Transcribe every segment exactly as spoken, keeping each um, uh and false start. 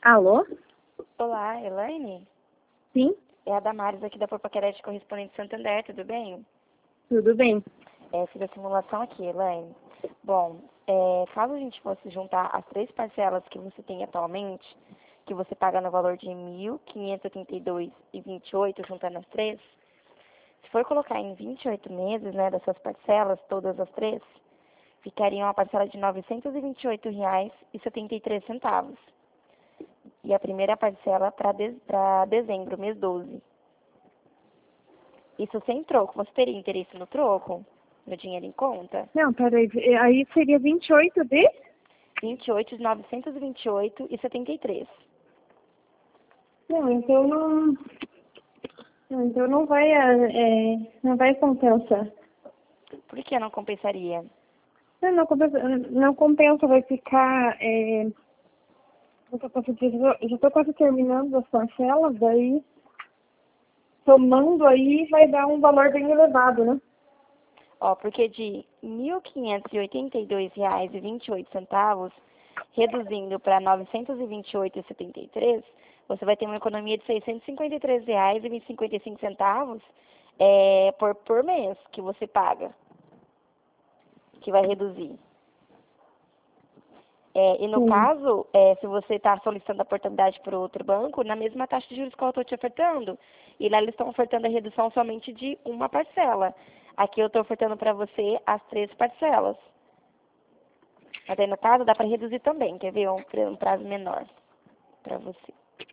Alô? Olá, Elaine? Sim, É a Damares aqui da Porpaquerete Correspondente Santander, tudo bem? tudo bem. É, fiz a simulação aqui, Elaine. Bom, é, caso a gente fosse juntar as três parcelas que você tem atualmente, que você paga no valor de mil quinhentos e oitenta e dois reais e vinte e oito centavos, juntando as três, se for colocar em vinte e oito meses, né, dessas parcelas, todas as três, ficaria uma parcela de novecentos e vinte e oito reais e setenta e três centavos. E a primeira parcela para de, para dezembro, mês doze. Isso sem troco. Você teria interesse no troco? No dinheiro em conta? Não, peraí, aí seria vinte e oito de? vinte e oito, novecentos e vinte e oito e setenta e três. Não, então não. Não, então não vai, é, não vai compensar. Por que não compensaria? Não, não compensa, não compensa, vai ficar. É, eu tô quase, já estou quase terminando as parcelas, daí somando aí vai dar um valor bem elevado, né? Ó, porque de mil quinhentos e oitenta e dois reais e vinte e oito centavos, reduzindo para novecentos e vinte e oito reais e setenta e três, você vai ter uma economia de seiscentos e cinquenta e três reais e cinquenta e cinco centavos é, por, por mês que você paga, que vai reduzir. É, e no Sim. caso, é, se você está solicitando a oportunidade para outro banco, na mesma taxa de juros que eu estou te ofertando, e lá eles estão ofertando a redução somente de uma parcela. Aqui eu estou ofertando para você as três parcelas. Mas aí no caso dá para reduzir também, quer ver? Um, pra- um prazo menor para você.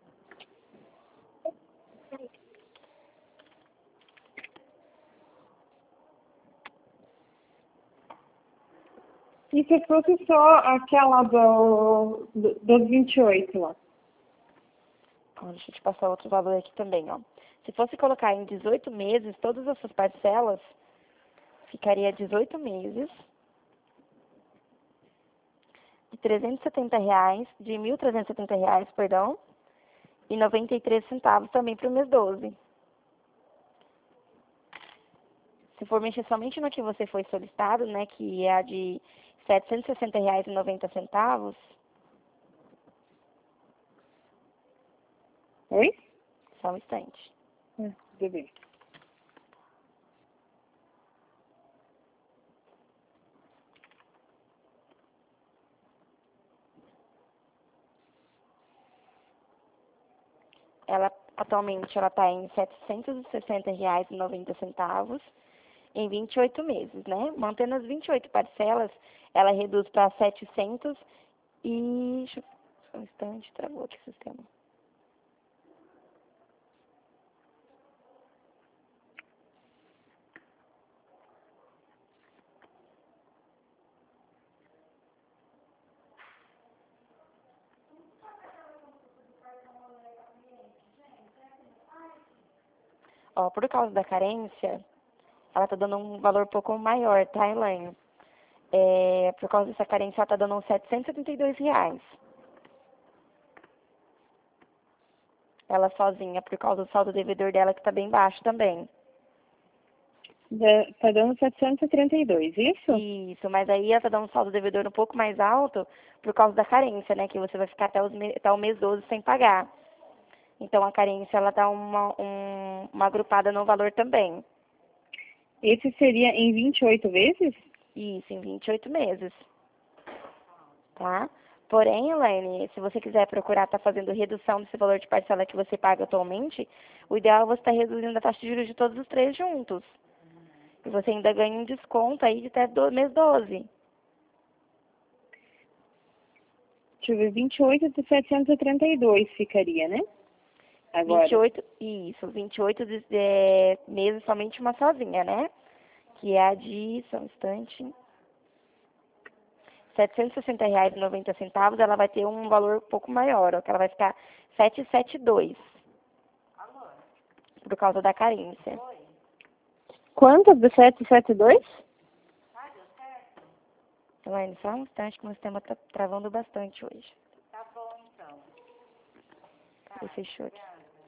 E se fosse só aquela do, do, dos vinte e oito lá? Ó, deixa eu te passar outro valor aqui também, ó. Se fosse colocar em dezoito meses, todas essas parcelas, ficaria dezoito meses, de trezentos e setenta reais, de mil trezentos e setenta reais, perdão, e noventa e três centavos também para o mês doze. Se for mexer somente no que você foi solicitado, né, que é a de setecentos e sessenta reais e noventa centavos, Oi? só um instante. É, bebê. Ela atualmente ela está em setecentos e sessenta reais e noventa centavos em vinte e oito meses, né? Mantendo as vinte e oito parcelas, ela reduz para setecentos e deixa eu... só um instante, travou aqui o sistema. Ó, por causa da carência, ela tá dando um valor um pouco maior, tá, Elaine? É, por causa dessa carência, ela tá dando uns setecentos e setenta e dois reais. Ela sozinha, por causa do saldo devedor dela, que tá bem baixo também. Da- Tá dando setecentos e trinta e dois, isso? Isso, mas aí ela tá dando um saldo devedor um pouco mais alto por causa da carência, né? Que você vai ficar até, os me- até o mês doze sem pagar. Então a carência, ela dá uma, um, uma agrupada no valor também. Esse seria em vinte e oito vezes? Isso, em vinte e oito meses, tá? Porém, Elaine, se você quiser procurar estar fazendo redução desse valor de parcela que você paga atualmente, o ideal é você estar reduzindo a taxa de juros de todos os três juntos. E você ainda ganha um desconto aí de até do mês doze. Deixa eu ver, vinte e oito de setecentos e trinta e dois ficaria, né? vinte e Agora. oito, isso, vinte e oito de, é, meses somente uma sozinha, né? Que é a de, só um instante, setecentos e sessenta reais e noventa centavos, ela vai ter um valor um pouco maior, ó, que ela vai ficar setecentos e setenta e dois, por causa da carência. Quanto de setecentos e setenta e dois? Elaine, só um instante que o meu sistema tá travando bastante hoje. Ele fechou aqui.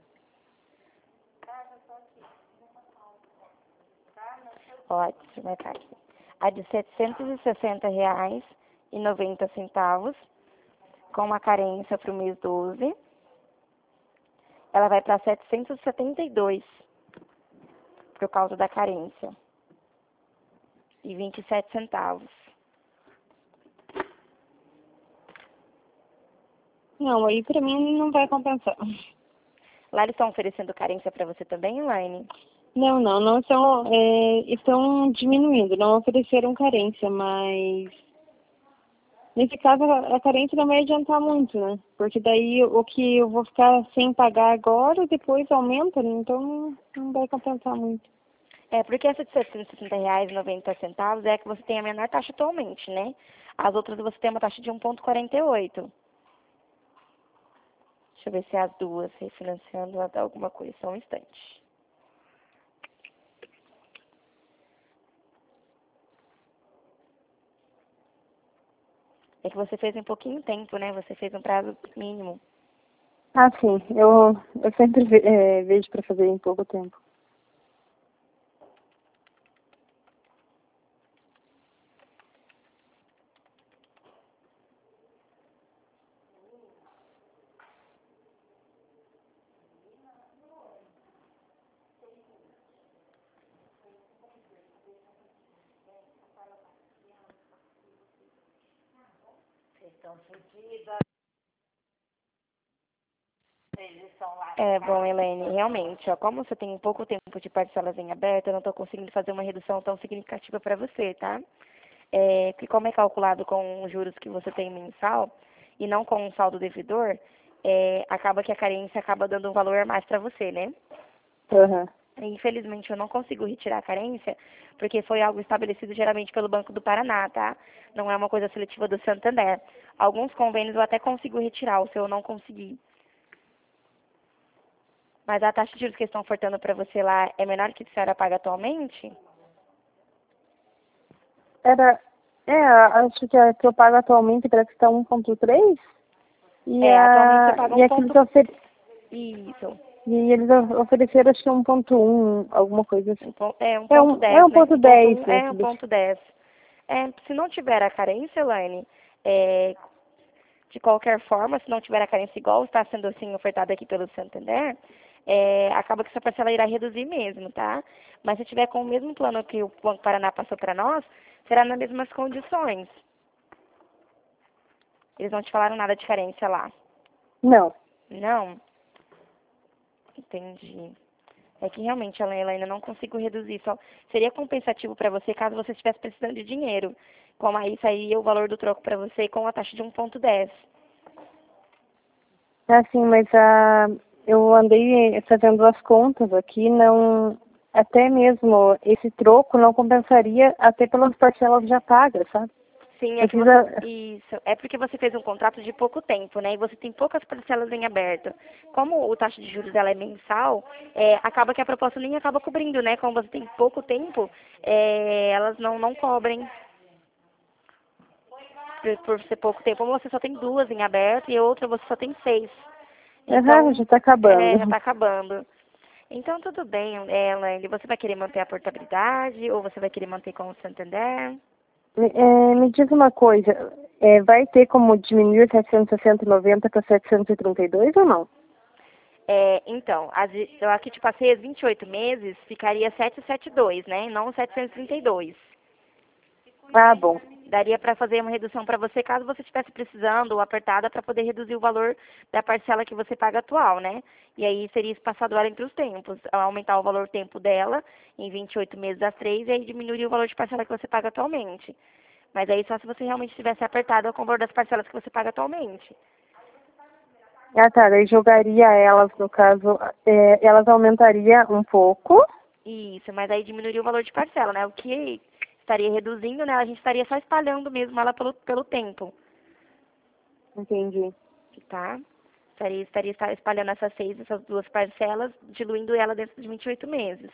Ó, deixa eu marcar aqui. A de setecentos e sessenta reais e noventa centavos, com a carência para o mês doze, ela vai para setecentos e setenta e dois por causa da carência. E vinte e sete centavos. Não, aí pra mim não vai compensar. Lá eles estão oferecendo carência para você também, Elaine? Não, não, não estão, é, estão diminuindo, não ofereceram carência, mas nesse caso a a carência não vai adiantar muito, né? Porque daí o que eu vou ficar sem pagar agora, depois aumenta, né? Então não, não vai compensar muito. É, porque essa de setecentos e sessenta reais e noventa centavos é a que você tem a menor taxa atualmente, né? As outras você tem uma taxa de um vírgula quarenta e oito. Deixa eu ver se as duas refinanciando vai dar alguma coisa, só um instante. É que você fez em pouquinho tempo, né? Você fez um prazo mínimo. Ah, sim, eu, eu sempre ve, é, vejo para fazer em pouco tempo. É, bom, Elaine, realmente, ó, como você tem pouco tempo de parcelas em aberto, eu não estou conseguindo fazer uma redução tão significativa para você, tá? É, que como é calculado com os juros que você tem mensal e não com um saldo devedor, é, acaba que a carência acaba dando um valor a mais para você, né? Uhum. Infelizmente, eu não consigo retirar a carência, porque foi algo estabelecido geralmente pelo Banco do Paraná, tá? Não é uma coisa seletiva do Santander. Alguns convênios eu até consigo retirar, o seu eu não consegui. Mas a taxa de juros que eles estão ofertando para você lá é menor que a senhora paga atualmente? Era, é, acho que a que eu pago atualmente parece que está um ponto três e, É, atualmente você a, paga e um aqueles ponto... ofer, Isso. e eles o- ofereceram acho que um ponto um, alguma coisa assim. Um pon- É, um É ponto um, é dez, um né? ponto Um ponto dez, um né, é que um eles- ponto dez. É, se não tiver a carência, Elaine, é, de qualquer forma, se não tiver a carência igual está sendo assim ofertada aqui pelo Santander, é, acaba que essa parcela irá reduzir mesmo, tá? Mas se tiver com o mesmo plano que o Banco Paraná passou para nós, será nas mesmas condições. Eles não te falaram nada de carência lá. Não. Não? Entendi. É que realmente, ela ainda não consigo reduzir. Só seria compensativo para você caso você estivesse precisando de dinheiro. Como aí sairia o valor do troco para você com a taxa de um ponto dez. Assim, mas a, eu andei fazendo as contas aqui, não, até mesmo esse troco não compensaria até pelas parcelas já pagas, sabe? Sim, é Eu que fiz você. a, Isso. É porque você fez um contrato de pouco tempo, né? E você tem poucas parcelas em aberto. Como o taxa de juros dela é mensal, é, acaba que a proposta nem acaba cobrindo, né? Como você tem pouco tempo, é, elas não, não cobrem por, por ser pouco tempo. Uma você só tem duas em aberto e a outra você só tem seis. aham, Então, já está é, já acabando. está acabando. Então, tudo bem, Elaine. Você vai querer manter a portabilidade ou você vai querer manter com o Santander? Me, é, me diz uma coisa, é, vai ter como diminuir setecentos e sessenta e noventa para setecentos e trinta e dois ou não? É, então, as, eu aqui te passei as vinte e oito meses, ficaria setecentos e setenta e dois, né? E não setecentos e trinta e dois. Ah, bom. Daria para fazer uma redução para você caso você estivesse precisando ou apertada para poder reduzir o valor da parcela que você paga atual, né? E aí seria espaçado ela entre os tempos, aumentar o valor tempo dela em vinte e oito meses às três e aí diminuir o valor de parcela que você paga atualmente. Mas aí só se você realmente estivesse apertada com o valor das parcelas que você paga atualmente. Ah, tá, daí jogaria elas, no caso, é, elas aumentariam um pouco. Isso, mas aí diminuiria o valor de parcela, né? O que estaria reduzindo, né? A gente estaria só espalhando mesmo ela pelo, pelo tempo, Entendi. tá? Estaria, estaria esta- espalhando essas seis, essas duas parcelas, diluindo ela dentro de vinte e oito meses.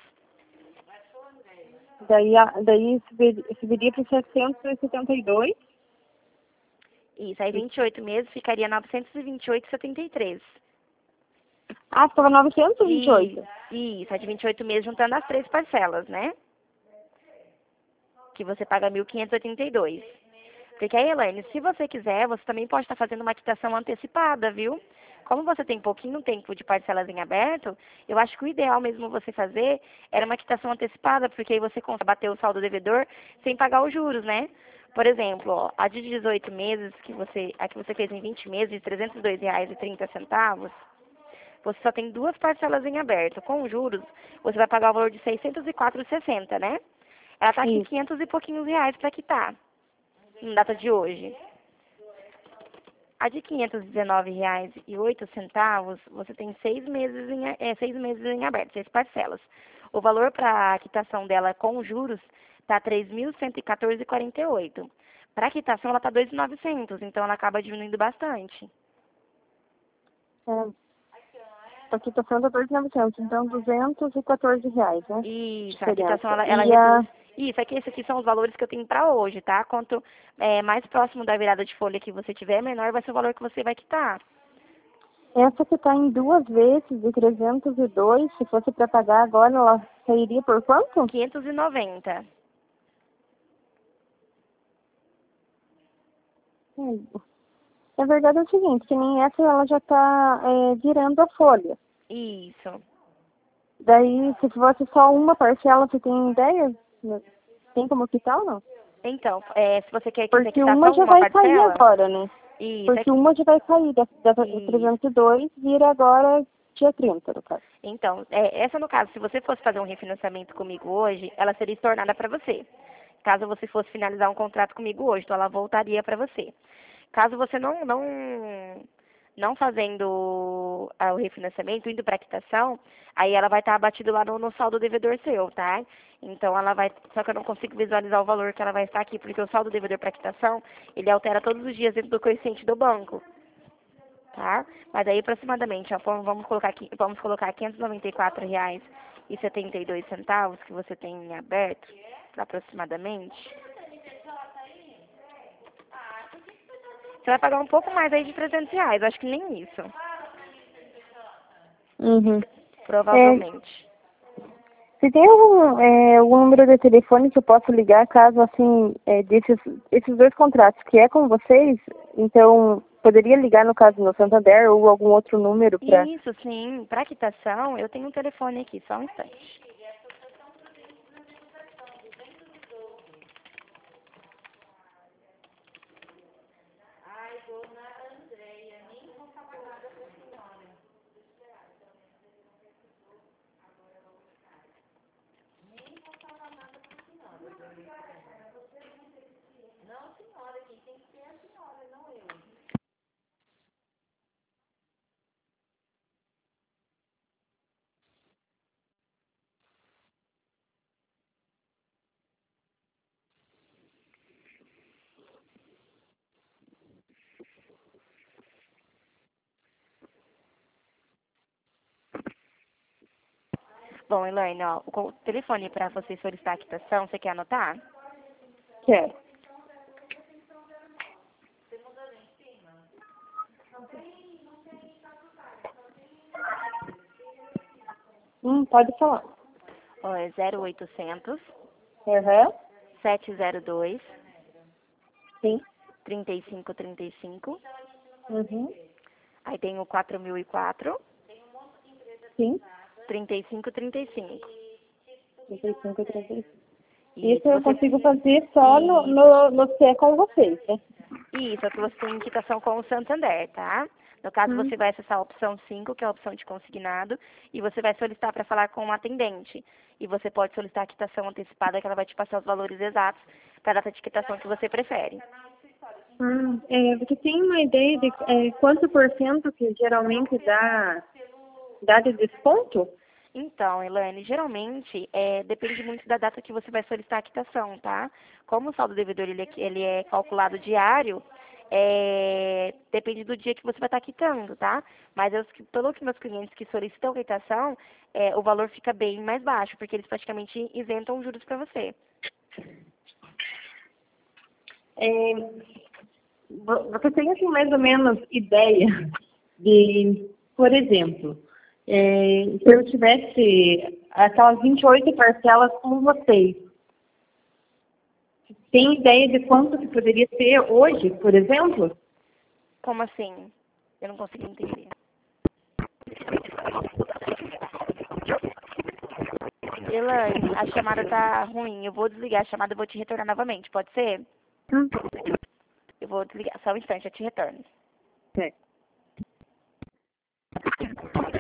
Daí, a- daí subiria, subiria para setecentos e setenta e dois. Isso, aí vinte e oito meses ficaria novecentos e vinte e oito vírgula setenta e três. Ah, ficava novecentos e vinte e E, oito. isso, é de vinte e oito meses juntando as três parcelas, né? Que você paga mil quinhentos e oitenta e dois. Porque aí, Elaine, se você quiser, você também pode estar fazendo uma quitação antecipada, viu? Como você tem pouquinho tempo de parcelas em aberto, eu acho que o ideal mesmo você fazer era uma quitação antecipada, porque aí você consegue bater o saldo devedor sem pagar os juros, né? Por exemplo, ó, a de dezoito meses, que você, a que você fez em vinte meses, de trezentos e dois reais e trinta centavos, você só tem duas parcelas em aberto. Com juros, você vai pagar o valor de seiscentos e quatro reais e sessenta centavos, né? Ela está aqui Isso. quinhentos e pouquinhos reais para quitar, em data de hoje. A de quinhentos e dezenove reais e oito centavos, você tem seis meses em, é, seis meses em aberto, seis parcelas. O valor para a quitação dela com juros está três mil cento e quatorze reais e quarenta e oito centavos. Para a quitação, ela está dois mil e novecentos, então ela acaba diminuindo bastante. É, a quitação tá dois mil e novecentos, então duzentos e quatorze reais, né? Isso, a quitação, Diferença. ela, ela E a, reduz. Isso, aqui, esses aqui são os valores que eu tenho para hoje, tá? Quanto é, mais próximo da virada de folha que você tiver, menor vai ser o valor que você vai quitar. essa que está em duas vezes de trezentos e dois, se fosse para pagar agora, ela sairia por quanto? quinhentos e noventa. Hum. Na verdade é o seguinte, que nem essa ela já está é, virando a folha. Isso. Daí, se fosse só uma parcela, você tem ideia? Tem como quitar ou não? Então, é, se você quer quiser Porque quitar uma só já uma vai cair parcela, agora, né? isso, é Porque que, uma já vai cair, da, da isso. trezentos e dois vira agora dia trinta, no caso. Então, é, essa no caso, se você fosse fazer um refinanciamento comigo hoje, ela seria estornada para você. Caso você fosse finalizar um contrato comigo hoje, então ela voltaria para você. Caso você não não não fazendo ah, o refinanciamento, indo para a quitação, aí ela vai estar abatido lá no, no saldo devedor seu, tá? Então ela vai, só que eu não consigo visualizar o valor que ela vai estar aqui, porque o saldo devedor para quitação, ele altera todos os dias dentro do coeficiente do banco, tá? Mas aí aproximadamente, ó, vamos vamos colocar aqui, vamos colocar quinhentos e noventa e quatro reais e setenta e dois centavos que você tem em aberto, aproximadamente. Você vai pagar um pouco mais aí de trezentos reais, acho que nem isso, Uhum. É, provavelmente. se tem algum, é, algum número de telefone que eu possa ligar caso, assim, é, desses esses dois contratos que é com vocês, então poderia ligar no caso no Santander ou algum outro número para... Isso, sim, para quitação, eu tenho um telefone aqui, só um instante. Bom, Elaine, ó, o co- telefone para você solicitar a quitação, você quer anotar? Quero. Hum, pode falar. Ó, é zero oitocentos, Uhum. sete zero dois, Sim. trinta e cinco trinta e cinco. Uhum. Aí tem o quatro mil e quatro, Sim. trinta e cinco trinta e cinco. trinta e cinco, trinta e cinco. E Isso se eu você... consigo fazer só no, Isso. no, no que é com vocês, né? Isso, é que você tem quitação com o Santander, tá? No caso, Hum. você vai acessar a opção cinco, que é a opção de consignado, e você vai solicitar para falar com o atendente. E você pode solicitar a quitação antecipada, que ela vai te passar os valores exatos para a data de quitação que você prefere. Hum, é, você tem uma ideia de é, quanto por cento que geralmente dá, dá de desconto? Então, Elaine, geralmente é, depende muito da data que você vai solicitar a quitação, tá? Como o saldo devedor ele é, ele é calculado diário, é, depende do dia que você vai estar quitando, tá? Mas eu, todos os meus clientes que solicitam quitação, é, o valor fica bem mais baixo, porque eles praticamente isentam os juros para você. É, vo- você tem assim mais ou menos ideia de, por exemplo, é, se eu tivesse aquelas vinte e oito parcelas com vocês, tem ideia de quanto que poderia ser hoje, por exemplo? Como assim? Eu não consegui entender. Elaine, a chamada tá ruim. Eu vou desligar a chamada e vou te retornar novamente. Pode ser? Hum. Eu vou desligar. Só um instante, eu te retorno. É.